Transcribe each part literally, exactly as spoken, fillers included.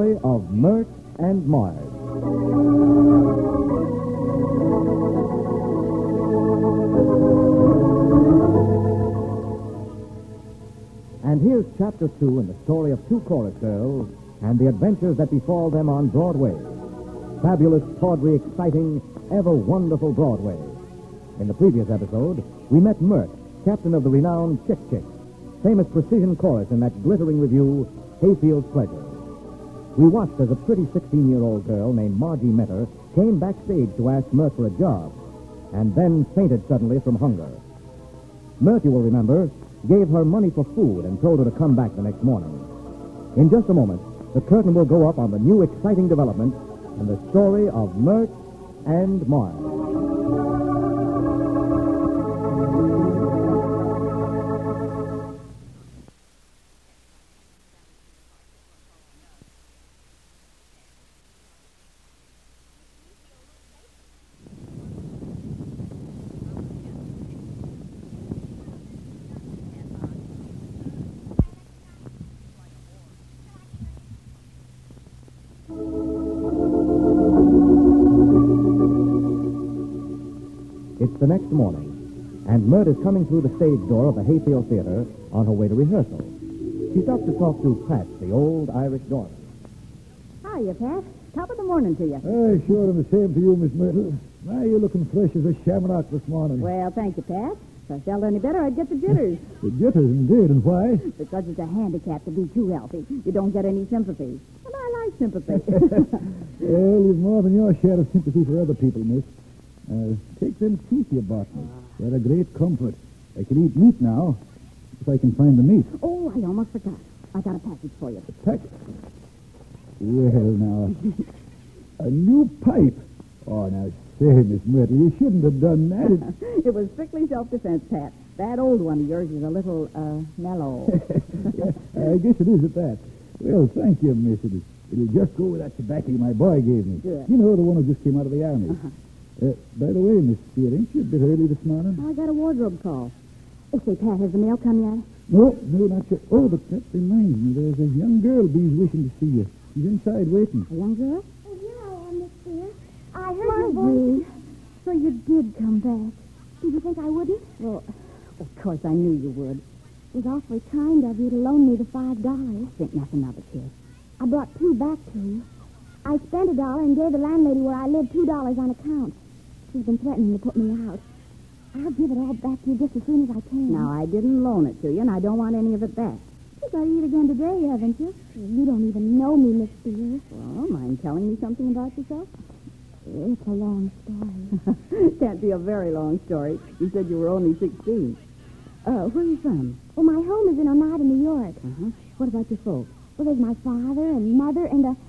story of Mert and Mars. And here's Chapter Two in the story of two chorus girls and the adventures that befall them on Broadway. Fabulous, tawdry, exciting, ever wonderful Broadway. In the previous episode, we met Mert, captain of the renowned Chick Chick, famous precision chorus in that glittering review, Hayfield's Pleasure. We watched as a pretty sixteen-year-old girl named Margie Metter came backstage to ask Mert for a job, and then fainted suddenly from hunger. Mert, you will remember, gave her money for food and told her to come back the next morning. In just a moment, the curtain will go up on the new exciting development in the story of Mert and Mars. It's the next morning, and Mert is coming through the stage door of the Hayfield Theater on her way to rehearsal. She stops to talk to Pat, the old Irish doorman. Hiya, Pat. Top of the morning to you. Uh, sure, and the same to you, Miss Myrtle. Now you're looking fresh as a shamrock this morning. Well, thank you, Pat. If I felt any better, I'd get the jitters. The jitters, indeed, and why? Because it's a handicap to be too healthy. You don't get any sympathy. And I like sympathy. Well, you've more than your share of sympathy for other people, miss. Uh, take them teeth you bought me. They're a great comfort. I can eat meat now, if I can find the meat. Oh, I almost forgot. I got a package for you. A package? Well, now, a new pipe. Oh, now, say, Miss Myrtle, you shouldn't have done that. It, it was strictly self-defense, Pat. That old one of yours is a little, uh, mellow. Yeah, I guess it is at that. Well, thank you, miss. It'll, it'll just go with that tobacco my boy gave me. Good. You know, the one who just came out of the army. Uh-huh. Uh, by the way, Miss Spear, ain't you a bit early this morning? Oh, I got a wardrobe call. Oh, say, Pat, has the mail come yet? No, no, not yet. Oh, but that reminds me, there's a young girl bees wishing to see you. She's inside waiting. A young girl? Oh, here I am, Miss Spear. I heard your voice. So you did come back. Did you think I wouldn't? Well, of course I knew you would. It was awfully kind of you to loan me the five dollars. Think nothing of it, kid. I brought two back to you. I spent a dollar and gave the landlady where I live two dollars on account. She's been threatening to put me out. I'll give it all back to you just as soon as I can. Now, I didn't loan it to you, and I don't want any of it back. You got to eat again today, haven't you? You don't even know me, Miss Spears. Well, mind telling me something about yourself? It's a long story. Can't be a very long story. You said you were only sixteen. Uh, where are you from? Well, my home is in Oneida, New York. Uh-huh. What about your folks? Well, there's my father and mother and a...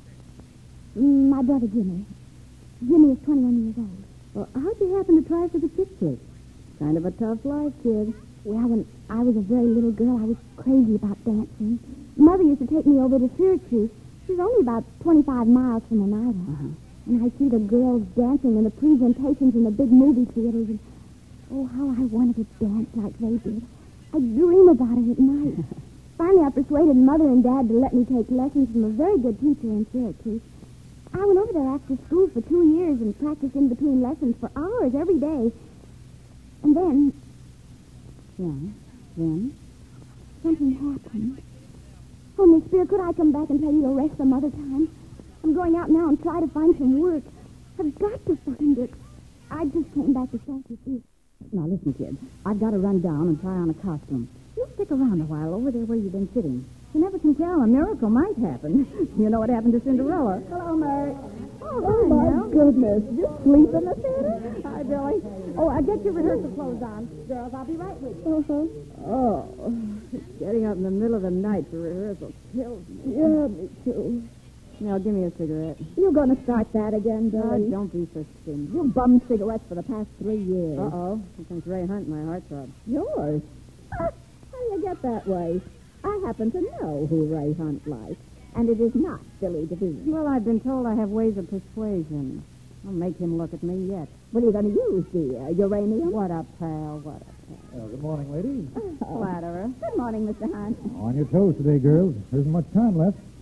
mm, my brother Jimmy. Jimmy is twenty-one years old. Well, how'd you happen to try for the Chick Chick? Kind of a tough life, kid. Well, when I was a very little girl, I was crazy about dancing. Mother used to take me over to Syracuse. She's only about twenty-five miles from Oneida. Uh-huh. And I'd see the girls dancing in the presentations in the big movie theaters. And, oh, how I wanted to dance like they did. I'd dream about it at night. Finally, I persuaded Mother and Dad to let me take lessons from a very good teacher in Syracuse. I went over there after school for two years and practiced in between lessons for hours every day. And then... Yeah, then? Something happened. Oh, Miss Spear, could I come back and tell you the rest some other time? I'm going out now and try to find some work. I've got to find it. I just came back to thank you, too. Now, listen, kid. I've got to run down and try on a costume. You stick around a while over there where you've been sitting. You never can tell. A miracle might happen. You know what happened to Cinderella. Hello, Mary. Oh, Oh, my Mel. goodness. You sleep in the theater? Hi, Billy. Oh, I get your rehearsal clothes on. Girls, I'll be right with you. Uh-huh. Oh, getting up in the middle of the night for rehearsal kills me. Yeah, me too. Now, give me a cigarette. You're going to start that again, Oh, Billy? don't be so stingy. You bummed cigarettes for the past three years. Uh-oh. Here comes Ray Hunt, my heartthrob. Yours? How do you get that way? I happen to know who Ray Hunt likes, and it is not Billy DeVine. Well, I've been told I have ways of persuasion. I'll make him look at me yet. What are you going to use, dear? Uranium? What a pal, what a pal. Uh, good morning, ladies. Oh. Flatterer. Good morning, Mister Hunt. On your toes today, girls. There isn't much time left.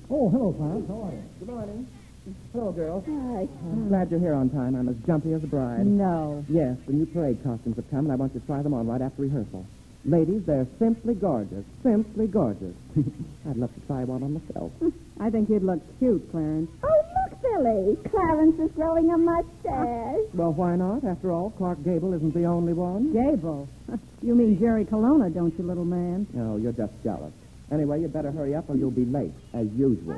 Oh, hello, Clarence. How are you? Good morning. Hello, girls. Hi. I'm glad you're here on time. I'm as jumpy as a bride. No. Yes, the new parade costumes have come, and I want you to try them on right after rehearsal. Ladies, they're simply gorgeous. Simply gorgeous. I'd love to try one on myself. I think you'd look cute, Clarence. Oh, look, Billy. Clarence is growing a mustache. Well, why not? After all, Clark Gable isn't the only one. Gable. You mean Jerry Colonna, don't you, little man? No, you're just jealous. Anyway, you better hurry up or you'll be late, as usual.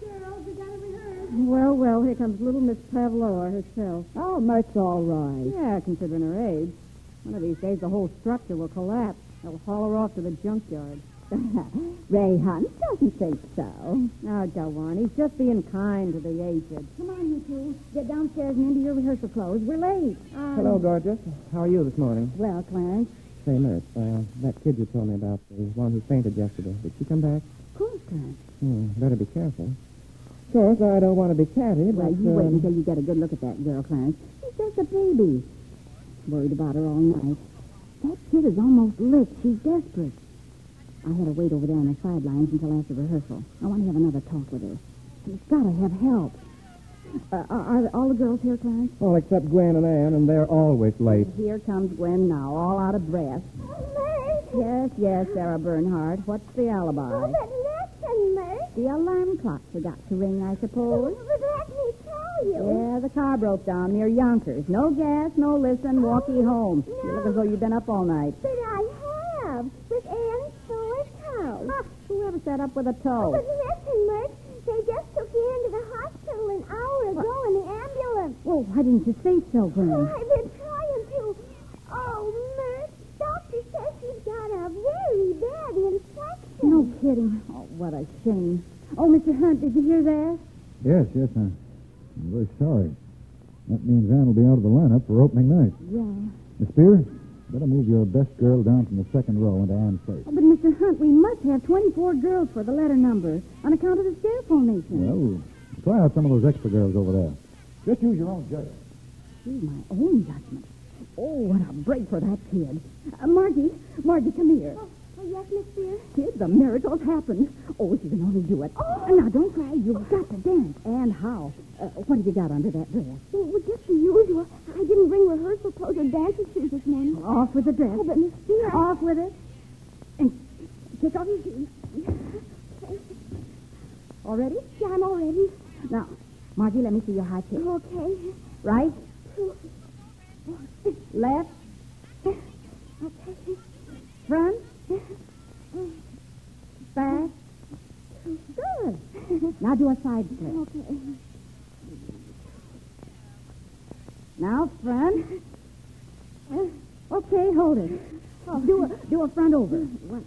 Well, well, here comes little Miss Pavlova herself. Oh, Mert's all right. Yeah, considering her age. One of these days, the whole structure will collapse. They'll haul her off to the junkyard. Ray Hunt doesn't think so. Now, go on. He's just being kind to the aged. Come on, you two. Get downstairs and into your rehearsal clothes. We're late. Um, Hello, gorgeous. How are you this morning? Well, Clarence. Say, Mert, uh, that kid you told me about, the one who fainted yesterday, did she come back? Of course, Clarence. Hmm, better be careful. Of course, I don't want to be catty, Well, but... you wait um, until you get a good look at that girl, Clarence. She's just a baby. Worried about her all night. That kid is almost licked. She's desperate. I had to wait over there on the sidelines until after rehearsal. I want to have another talk with her. She's got to have help. Uh, are, are all the girls here, Clarence? All except Gwen and Ann, and they're always late. Here comes Gwen now, all out of breath. Yes, yes, Sarah Bernhardt. What's the alibi? Oh, but listen, Mert. The alarm clock forgot to ring, I suppose. But let me tell you. Yeah, the car broke down near Yonkers. No gas, no listen, walk ye home. No. You look as though you've been up all night. But I have. With Anne's Fullers house. Ha! Whoever sat up with a toe? But listen, Mert. They just took you into the hospital an hour ago in the ambulance. Well, why didn't you say so, Gwen? Oh, I've been trying to. Oh, Mert. Doctor says she's got a very bad infection. No kidding. Oh, what a shame. Oh, Mister Hunt, did you hear that? Yes, yes, I'm, I'm very sorry. That means Ann will be out of the lineup for opening night. Yeah. Miss Spear, better move your best girl down from the second row into Ann's place. Oh, but Mister Hunt, we must have twenty-four girls for the letter number on account of the stair formation. Well, try out some of those extra girls over there. Just use your own judgment. Use my own judgment. Oh, what a break for that kid. Uh, Margie, Margie, come here. Oh, oh, yes, Miss Spear. Kid, the miracle's happened. Oh, if you can only do it. Oh. Now, don't cry. You've got to dance. And how? Uh, what have you got under that dress? Well, it was just the usual. I didn't bring rehearsal clothes or dancing shoes this morning. Off with the dress. Oh, but Miss Spear, I... Off with it. And kick off your shoes. All ready? Yeah, I'm all ready. Now, Margie, let me see your high kick. Okay. Right, left, Okay. front, back. Good. Now do a side step. Okay. Now front. Okay, hold it. Do a do a front over. One.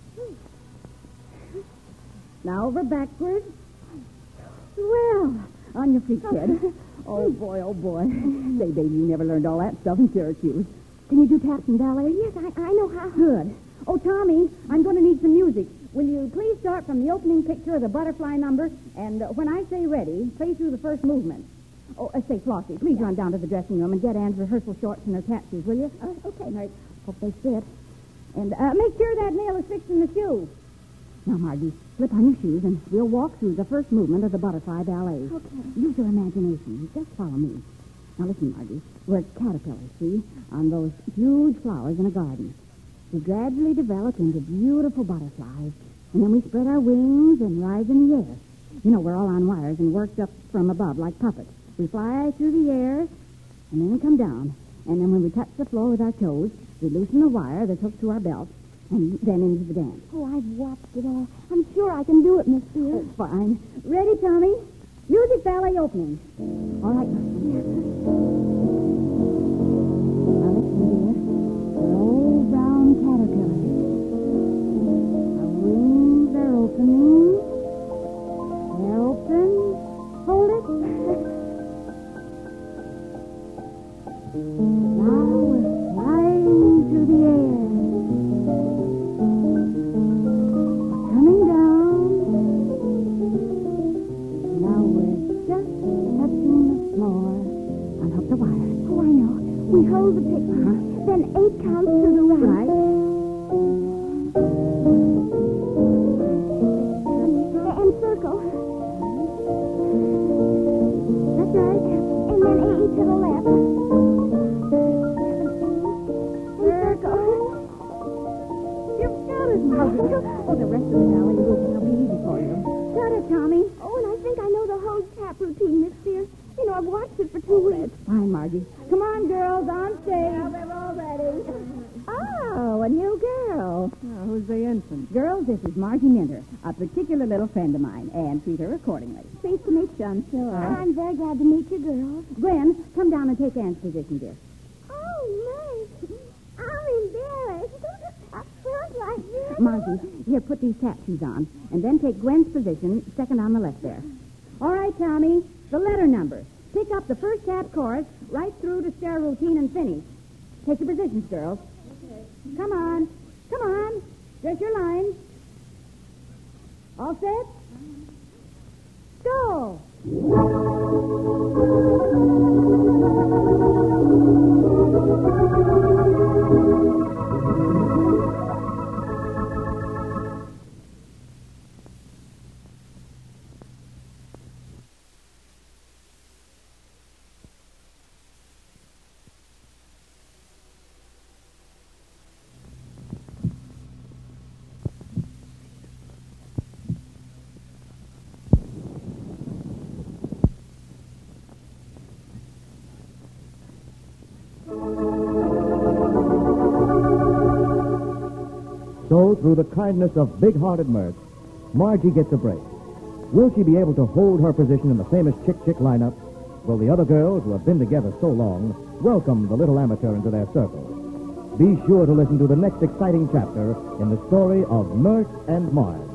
Now over backwards. Well, on your feet, kid. Oh boy, oh boy. Say, baby, you never learned all that stuff in Syracuse. Can you do taps and ballet? Yes, I, I know how. Good. Oh, Tommy, I'm going to need some music. Will you please start from the opening picture of the butterfly number, and uh, when I say ready, play through the first movement. Oh, uh, say, Flossie, please run down to the dressing room and get Anne's rehearsal shorts and her cat shoes, will you? Uh, okay. Right. Hope they fit. And uh, make sure that nail is fixed in the shoe. Now, Margie, slip on your shoes, and we'll walk through the first movement of the butterfly ballet. Okay. Use your imagination. Just follow me. Now, listen, Margie. We're caterpillars, see, on those huge flowers in a garden. We gradually develop into beautiful butterflies, and then we spread our wings and rise in the air. You know, we're all on wires and worked up from above like puppets. We fly through the air, and then we come down. And then when we touch the floor with our toes, we loosen the wire that's hooked to our belt, and then into the dance. Oh, I've watched it all. I'm sure I can do it, Miss Spear. Oh, fine. Ready, Tommy? Music ballet opening. All right. Now, listen, dear. We're old brown caterpillars. Our wings are opening. They're open. Hold it. Now we're flying through the air. We're coming down. Now we're just touching the floor. Unhook the it, Margie. Oh, the rest of the ballet routine will be easy for you. Got it, Tommy. Oh, and I think I know the whole tap routine, Miss Sears. You know, I've watched it for two weeks. Fine, Margie. Come on, girls, on stage. Now they're all ready. Oh, a new girl. Oh, who's the infant? Girls, this is Margie Minter, a particular little friend of mine, and treat her accordingly. Pleased to meet you, I'm sure. I'm very glad to meet you, girls. Gwen, come down and take Anne's position, dear. Oh, nice. I'm embarrassed. I felt like this. Margie, here, put these tap shoes on, and then take Gwen's position, second on the left there. All right, Tommy, the letter number. Pick up the first tap chorus right through to stair routine and finish. Take your positions, girls. Okay. Come on. Come on. Dress your lines. All set? Go! So, through the kindness of big-hearted Mert, Margie gets a break. Will she be able to hold her position in the famous Chick-Chick lineup? Will the other girls who have been together so long welcome the little amateur into their circle? Be sure to listen to the next exciting chapter in the story of Mert and Marge.